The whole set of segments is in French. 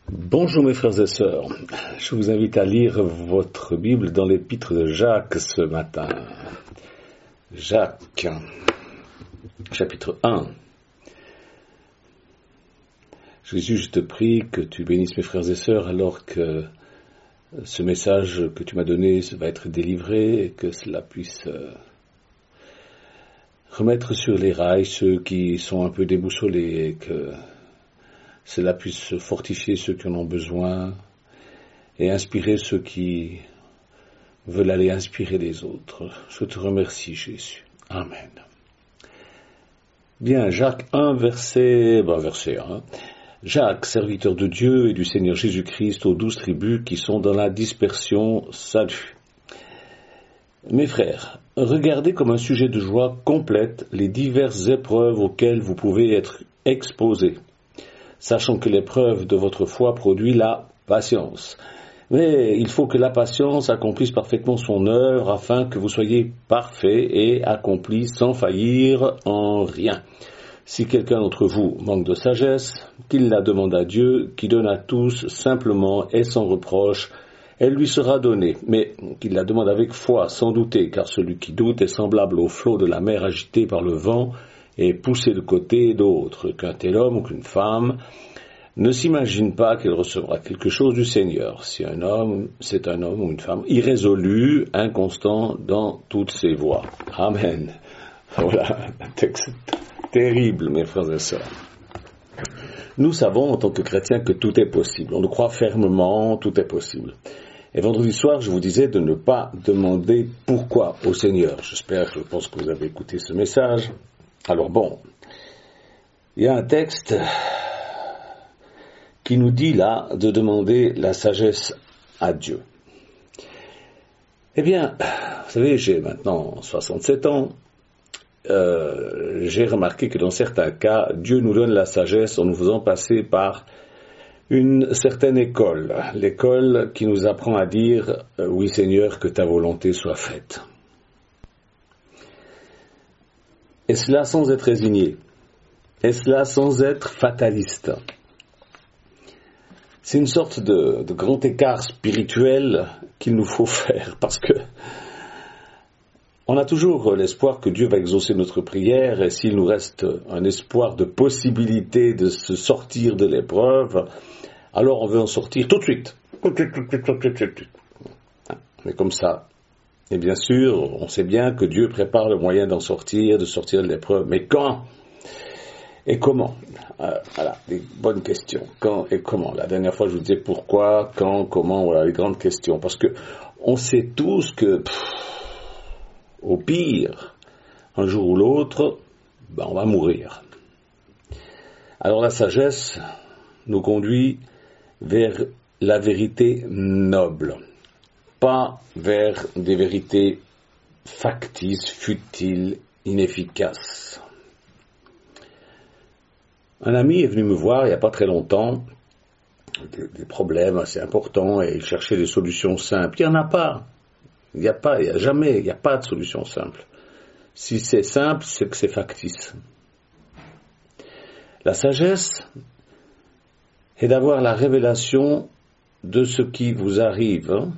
Bonjour mes frères et sœurs, je vous invite à lire votre Bible dans l'épître de Jacques ce matin. Jacques, chapitre 1. Jésus, je te prie que tu bénisses mes frères et sœurs alors que ce message que tu m'as donné va être délivré et que cela puisse remettre sur les rails ceux qui sont un peu déboussolés et que cela puisse fortifier ceux qui en ont besoin et inspirer ceux qui veulent aller inspirer les autres. Je te remercie, Jésus. Amen. Bien, Jacques 1, verset 1. Jacques, serviteur de Dieu et du Seigneur Jésus-Christ aux 12 tribus qui sont dans la dispersion, salut. Mes frères, regardez comme un sujet de joie complète les diverses épreuves auxquelles vous pouvez être exposés, sachant que l'épreuve de votre foi produit la patience. Mais il faut que la patience accomplisse parfaitement son œuvre afin que vous soyez parfaits et accomplis sans faillir en rien. Si quelqu'un d'entre vous manque de sagesse, qu'il la demande à Dieu, qui donne à tous simplement et sans reproche, elle lui sera donnée, mais qu'il la demande avec foi, sans douter, car celui qui doute est semblable au flot de la mer agité par le vent, et poussé de côté et d'autre, qu'un tel homme ou qu'une femme ne s'imagine pas qu'il recevra quelque chose du Seigneur. Si un homme, c'est un homme ou une femme irrésolu, inconstant dans toutes ses voies. Amen. Voilà, un texte terrible, mes frères et sœurs. Nous savons, en tant que chrétiens, que tout est possible. On le croit fermement, tout est possible. Et vendredi soir, je vous disais de ne pas demander pourquoi au Seigneur. Je pense que vous avez écouté ce message. Alors bon, il y a un texte qui nous dit là de demander la sagesse à Dieu. Eh bien, vous savez, j'ai maintenant 67 ans. J'ai remarqué que dans certains cas, Dieu nous donne la sagesse en nous faisant passer par une certaine école. L'école qui nous apprend à dire « Oui Seigneur, que ta volonté soit faite ». Et cela sans être résigné. Et cela sans être fataliste. C'est une sorte de grand écart spirituel qu'il nous faut faire parce que on a toujours l'espoir que Dieu va exaucer notre prière et s'il nous reste un espoir de possibilité de se sortir de l'épreuve, alors on veut en sortir tout de suite. Mais comme ça. Et bien sûr, on sait bien que Dieu prépare le moyen d'en sortir, de sortir de l'épreuve. Mais quand et comment? Voilà, des bonnes questions. Quand et comment? La dernière fois, je vous disais pourquoi, quand, comment, voilà, les grandes questions. Parce que on sait tous que, au pire, un jour ou l'autre, on va mourir. Alors la sagesse nous conduit vers la vérité noble. Pas vers des vérités factices, futiles, inefficaces. Un ami est venu me voir il n'y a pas très longtemps, des problèmes assez importants, et il cherchait des solutions simples. Il n'y en a pas. Il n'y a pas de solution simple. Si c'est simple, c'est que c'est factice. La sagesse est d'avoir la révélation de ce qui vous arrive,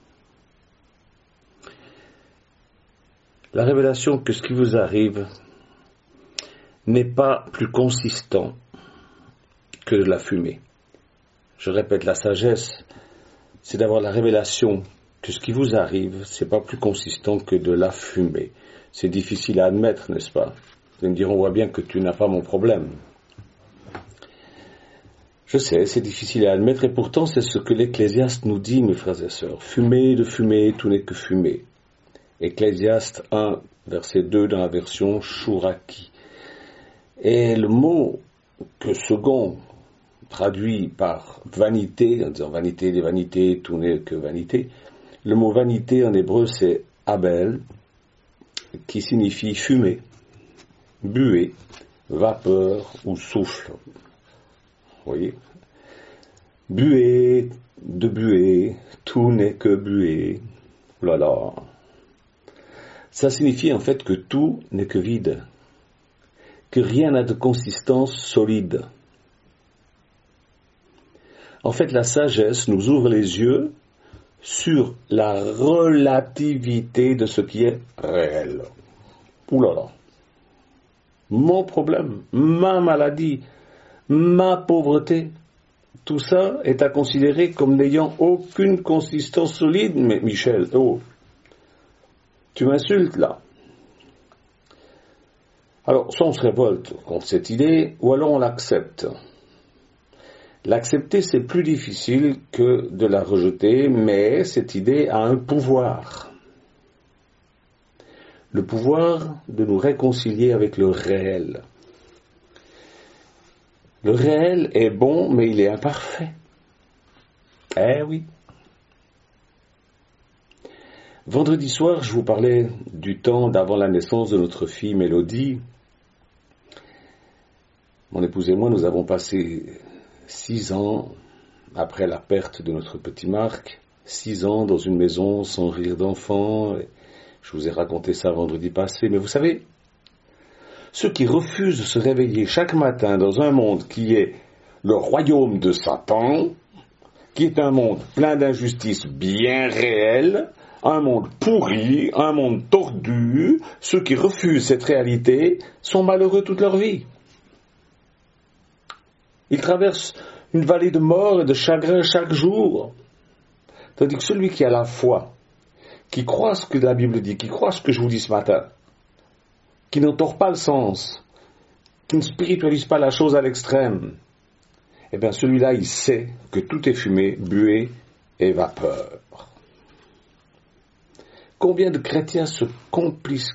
la révélation que ce qui vous arrive n'est pas plus consistant que de la fumée. Je répète, la sagesse, c'est d'avoir la révélation que ce qui vous arrive, c'est pas plus consistant que de la fumée. C'est difficile à admettre, n'est-ce pas? Vous allez me dire, on voit bien que tu n'as pas mon problème. Je sais, c'est difficile à admettre, et pourtant c'est ce que l'Ecclésiaste nous dit, mes frères et sœurs. Fumée de fumée, tout n'est que fumée. Ecclésiaste 1, verset 2 dans la version Chouraki. Et le mot que second traduit par vanité, en disant vanité des vanités, tout n'est que vanité, le mot vanité en hébreu c'est abel, qui signifie fumée, buée, vapeur ou souffle. Vous voyez? Buée, de buée, tout n'est que buée. Oh là là. Ça signifie en fait que tout n'est que vide, que rien n'a de consistance solide. En fait, la sagesse nous ouvre les yeux sur la relativité de ce qui est réel. Ouh là là. Mon problème, ma maladie, ma pauvreté, tout ça est à considérer comme n'ayant aucune consistance solide. Mais Michel, oh, tu m'insultes là. Alors, soit on se révolte contre cette idée, ou alors on l'accepte. L'accepter, c'est plus difficile que de la rejeter, mais cette idée a un pouvoir. Le pouvoir de nous réconcilier avec le réel. Le réel est bon, mais il est imparfait. Eh oui. Vendredi soir, je vous parlais du temps d'avant la naissance de notre fille Mélodie. Mon épouse et moi, nous avons passé 6 ans après la perte de notre petit Marc, 6 ans dans une maison sans rire d'enfant. Je vous ai raconté ça vendredi passé, mais vous savez, ceux qui refusent de se réveiller chaque matin dans un monde qui est le royaume de Satan, qui est un monde plein d'injustices bien réelles, un monde pourri, un monde tordu, ceux qui refusent cette réalité sont malheureux toute leur vie. Ils traversent une vallée de mort et de chagrin chaque jour. Tandis que celui qui a la foi, qui croit ce que la Bible dit, qui croit ce que je vous dis ce matin, qui n'entend pas le sens, qui ne spiritualise pas la chose à l'extrême, eh bien celui-là, il sait que tout est fumée, buée et vapeur. Combien de chrétiens se compliquent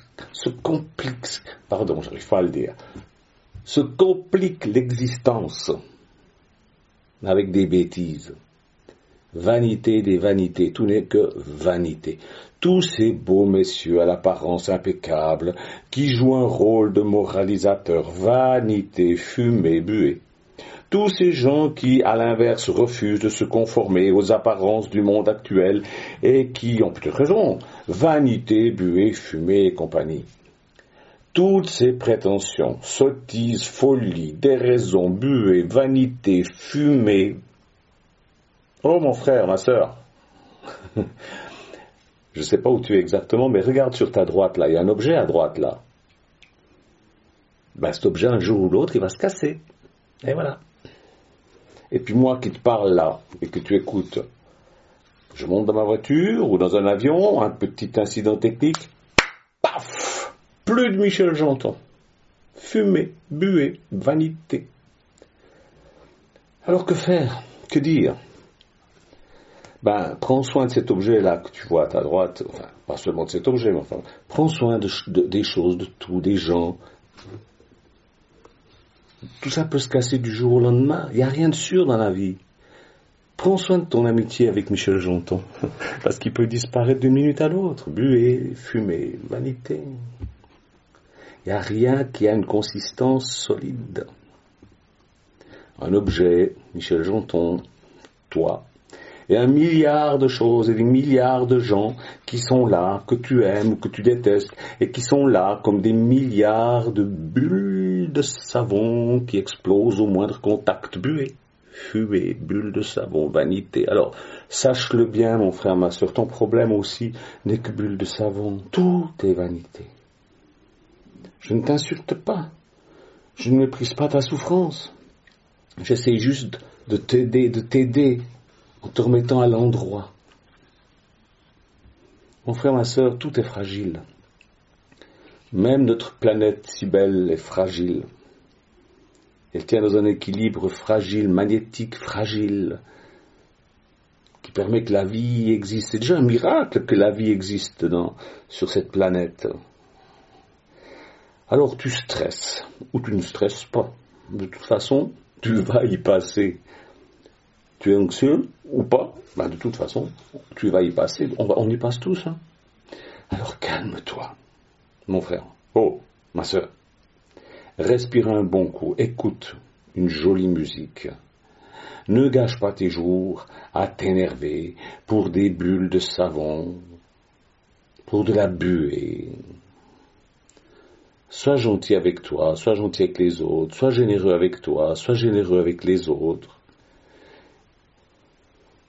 l'existence avec des bêtises. Vanité des vanités, tout n'est que vanité. Tous ces beaux messieurs à l'apparence impeccable, qui jouent un rôle de moralisateur, vanité, fumée, buée. Tous ces gens qui, à l'inverse, refusent de se conformer aux apparences du monde actuel et qui ont peut-être raison, vanité, buée, fumée et compagnie. Toutes ces prétentions, sottises, folies, déraisons, buée, vanité, fumée. Oh mon frère, ma sœur, je ne sais pas où tu es exactement, mais regarde sur ta droite là, il y a un objet à droite là. Ben, cet objet, un jour ou l'autre, il va se casser. Et voilà. Et puis moi qui te parle là, et que tu écoutes, je monte dans ma voiture ou dans un avion, un petit incident technique, paf, plus de Michel Janton. Fumée, buée, vanité. Alors que faire? Que dire? Ben, prends soin de cet objet-là que tu vois à ta droite, enfin, pas seulement de cet objet, mais enfin, prends soin des choses, de tout, des gens. Tout ça peut se casser du jour au lendemain. Il n'y a rien de sûr dans la vie. Prends soin de ton amitié avec Michel Janton, parce qu'il peut disparaître d'une minute à l'autre. Buée, fumée, vanité. Il n'y a rien qui a une consistance solide. Un objet, Michel Janton, toi, et 1 milliard de choses et des milliards de gens qui sont là, que tu aimes ou que tu détestes, et qui sont là comme des milliards de bulles de savon qui explosent au moindre contact. Buée, fumée, bulles de savon, vanité. Alors, sache-le bien, mon frère, ma soeur, ton problème aussi n'est que bulles de savon. Tout est vanité. Je ne t'insulte pas. Je ne méprise pas ta souffrance. J'essaie juste de t'aider, en te remettant à l'endroit. Mon frère, ma sœur, tout est fragile. Même notre planète si belle est fragile. Elle tient dans un équilibre fragile, magnétique fragile, qui permet que la vie existe. C'est déjà un miracle que la vie existe sur cette planète. Alors tu stresses, ou tu ne stresses pas. De toute façon, tu vas y passer. Tu es anxieux ou pas, ben de toute façon, tu vas y passer. On y passe tous. Hein. Alors calme-toi, mon frère. Oh, ma sœur. Respire un bon coup. Écoute une jolie musique. Ne gâche pas tes jours à t'énerver pour des bulles de savon, pour de la buée. Sois gentil avec toi, sois gentil avec les autres, sois généreux avec toi, sois généreux avec les autres.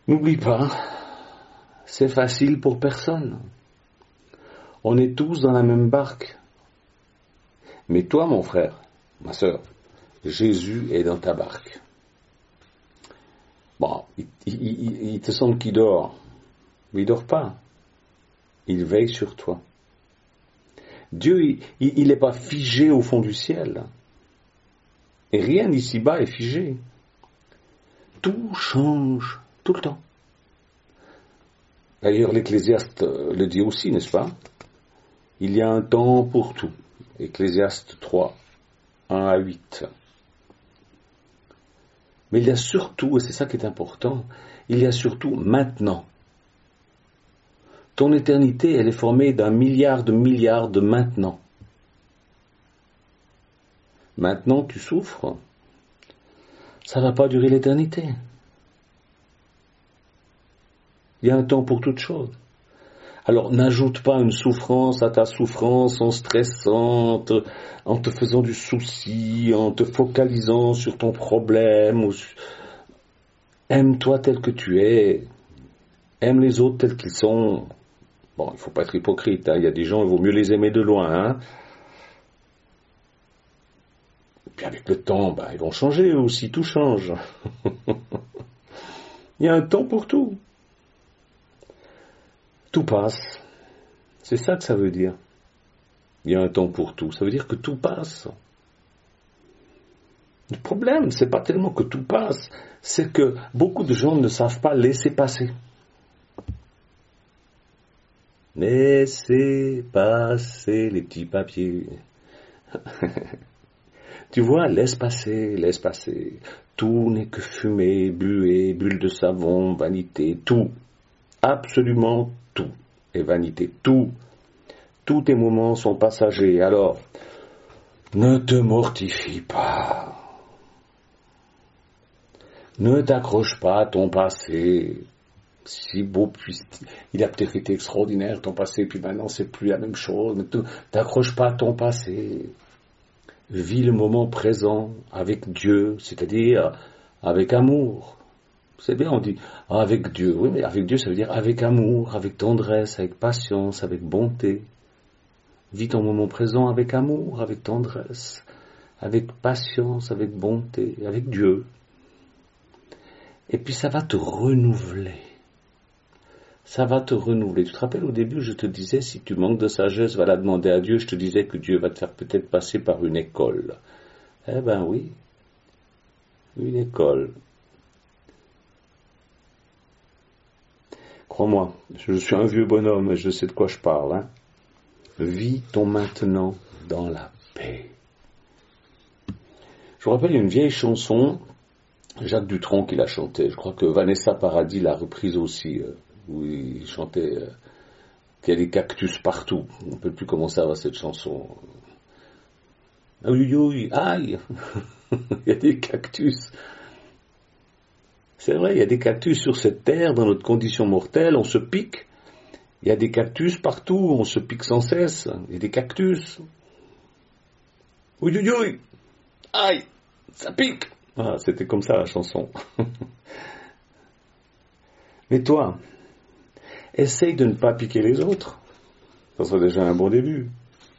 N'oublie pas, c'est facile pour personne. On est tous dans la même barque. Mais toi, mon frère, ma sœur, Jésus est dans ta barque. Bon, il te semble qu'il dort, mais il dort pas. Il veille sur toi. Dieu, il n'est pas figé au fond du ciel. Et rien d'ici-bas est figé. Tout change, tout le temps. D'ailleurs, l'Ecclésiaste le dit aussi, n'est-ce pas? Il y a un temps pour tout. Ecclésiaste 3, 1 à 8. Mais il y a surtout, et c'est ça qui est important, il y a surtout maintenant. Ton éternité, elle est formée d'un milliard de maintenant. Maintenant, tu souffres. Ça ne va pas durer l'éternité. Il y a un temps pour toute chose. Alors, n'ajoute pas une souffrance à ta souffrance en stressant, en te faisant du souci, en te focalisant sur ton problème. Aime-toi tel que tu es. Aime les autres tels qu'ils sont. Bon, il ne faut pas être hypocrite. Il y a des gens, il vaut mieux les aimer de loin. Et puis avec le temps, ils vont changer eux aussi. Tout change. Il y a un temps pour tout. Tout passe. C'est ça que ça veut dire. Il y a un temps pour tout. Ça veut dire que tout passe. Le problème, c'est pas tellement que tout passe, c'est que beaucoup de gens ne savent pas laisser passer. Laissez passer les petits papiers. Tu vois, laisse passer, laisse passer. Tout n'est que fumée, buée, bulle de savon, vanité, tout. Absolument tout est vanité, tout. Tous tes moments sont passagers, alors ne te mortifie pas. Ne t'accroche pas à ton passé. Si beau, il a peut-être été extraordinaire ton passé, puis maintenant c'est plus la même chose. Ne t'accroche pas à ton passé. Vis le moment présent avec Dieu, c'est-à-dire avec amour. C'est bien, on dit avec Dieu. Oui, mais avec Dieu, ça veut dire avec amour, avec tendresse, avec patience, avec bonté. Vis ton moment présent avec amour, avec tendresse, avec patience, avec bonté, avec Dieu. Et puis ça va te renouveler. Ça va te renouveler. Tu te rappelles au début, je te disais, si tu manques de sagesse, va la demander à Dieu. Je te disais que Dieu va te faire peut-être passer par une école. Eh ben oui, une école. Crois-moi, je suis un vieux bonhomme et je sais de quoi je parle. Vis ton maintenant dans la paix. Je me rappelle une vieille chanson, Jacques Dutronc qui l'a chantée. Je crois que Vanessa Paradis l'a reprise aussi, où il chantait qu'il y a des cactus partout. On ne peut plus comment ça va cette chanson. Aïe, aïe, il y a des cactus. C'est vrai, il y a des cactus sur cette terre, dans notre condition mortelle, on se pique. Il y a des cactus partout, on se pique sans cesse. Il y a des cactus. Aïe, aïe, ça pique. Ah, c'était comme ça la chanson. Mais toi, essaye de ne pas piquer les autres. Ça serait déjà un bon début.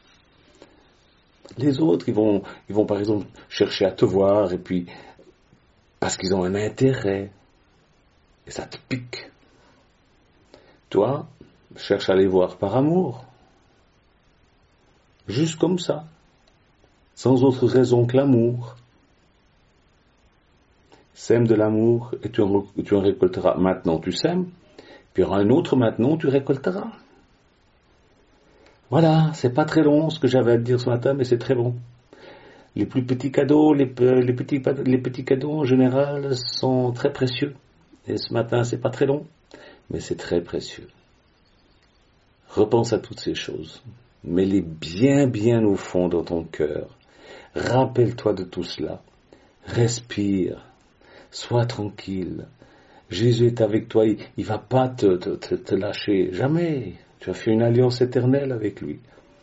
Les autres, ils vont par exemple chercher à te voir, et puis, parce qu'ils ont un intérêt. Et ça te pique. Toi, cherche à les voir par amour. Juste comme ça. Sans autre raison que l'amour. Sème de l'amour et tu en récolteras. Maintenant, tu sèmes. Puis il y aura un autre maintenant, tu récolteras. Voilà, c'est pas très long ce que j'avais à te dire ce matin, mais c'est très bon. Les plus petits cadeaux, les petits cadeaux en général sont très précieux. Et ce matin, c'est pas très long, mais c'est très précieux. Repense à toutes ces choses. Mets-les bien au fond dans ton cœur. Rappelle-toi de tout cela. Respire. Sois tranquille. Jésus est avec toi. Il va pas te lâcher. Jamais. Tu as fait une alliance éternelle avec lui.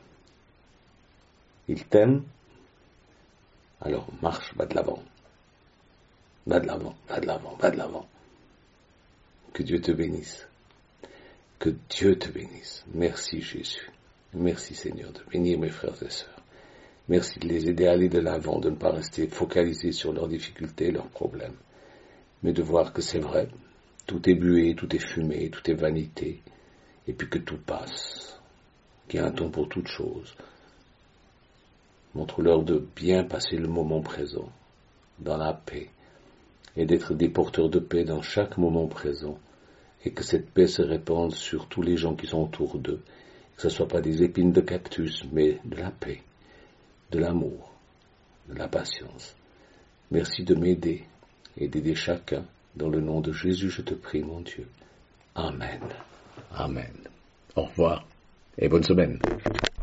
Il t'aime. Alors marche, va de l'avant. Va de l'avant. Que Dieu te bénisse. Que Dieu te bénisse. Merci Jésus. Merci Seigneur de bénir mes frères et sœurs. Merci de les aider à aller de l'avant, de ne pas rester focalisés sur leurs difficultés, leurs problèmes, mais de voir que c'est vrai, tout est buée, tout est fumée, tout est vanité, et puis que tout passe, qu'il y a un temps pour toute chose. Montre-leur de bien passer le moment présent, dans la paix, et d'être des porteurs de paix dans chaque moment présent, et que cette paix se répande sur tous les gens qui sont autour d'eux, que ce ne soit pas des épines de cactus, mais de la paix, de l'amour, de la patience. Merci de m'aider et d'aider chacun. Dans le nom de Jésus, je te prie, mon Dieu. Amen. Amen. Au revoir et bonne semaine.